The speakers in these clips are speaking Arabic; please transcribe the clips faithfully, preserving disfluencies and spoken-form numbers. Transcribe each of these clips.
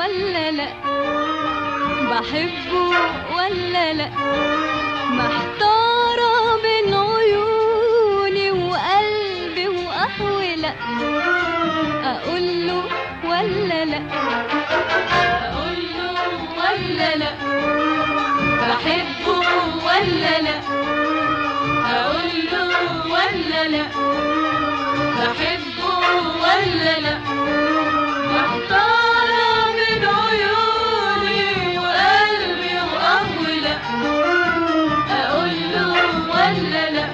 ولا لا، بحبه ولا لا، محتارة بين عيوني وقلبي وأحولة، أقوله ولا لا، أقوله ولا لا، بحبه ولا لا، أقوله ولا لا، بحبه ولا لا، محتارة بين عيوني وقلبي وأحولة، أقوله ولا لا.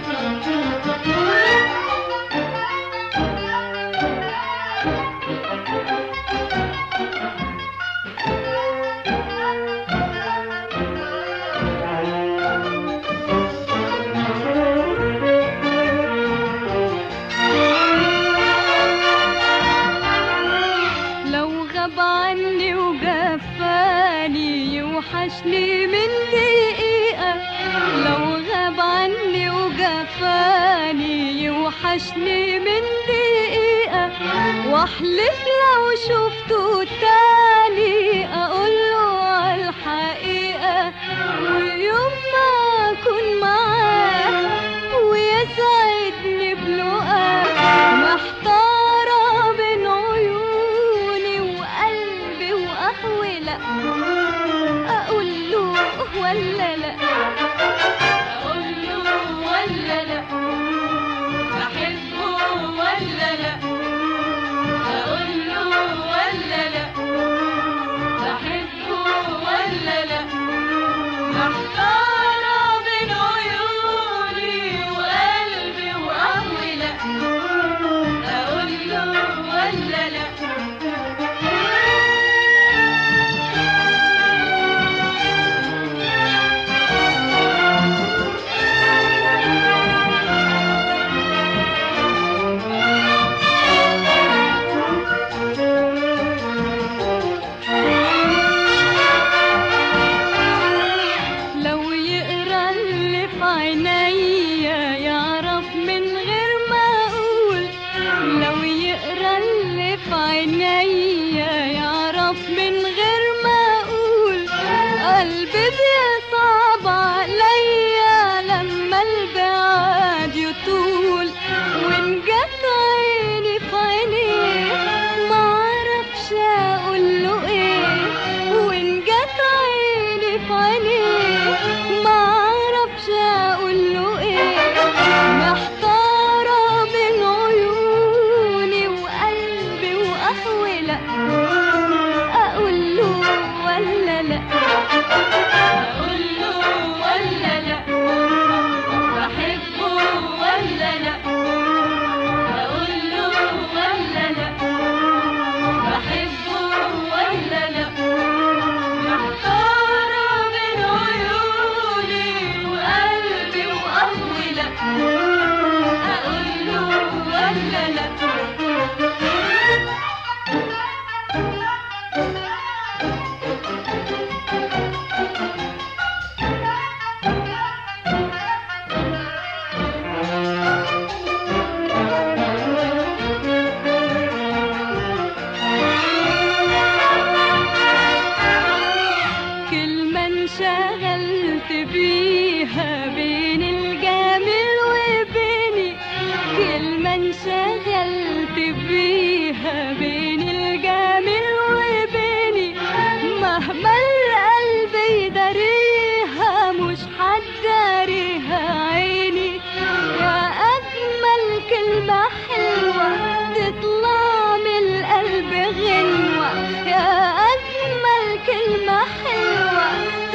يوحشني من دقيقة، لو غاب عني وجفاني يوحشني من دقيقة، واحلف لو شفته تاني اقوله عالحقيقة، ويوم ما اكون معاه ويسعدني بلقاه، محتارة بين عيوني وقلبي وأحولة، أقوله ولا لا، أقوله ولا لا، بحبه ولا لا، أقوله ولا لا، بحبه ولا لا، محتارة بين عيوني وقلبي وأحولة، أقوله ولا لا. انشغلت بيها بين الجميل وبيني، كلمة انشغلت بيها بين الجميل وبيني، مهما القلب يداريها مش هتداريها عيني، يا أجمل كلمة حلوة تطلع من القلب غنوة، يا أجمل كلمة حلوة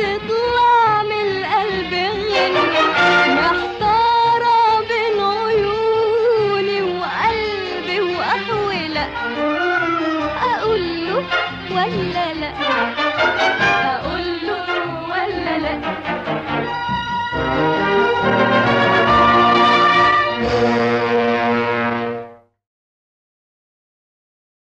تطلع من القلب غنوة، محتارة بين عيوني وقلبي وأحولة، أقوله ولا لأ؟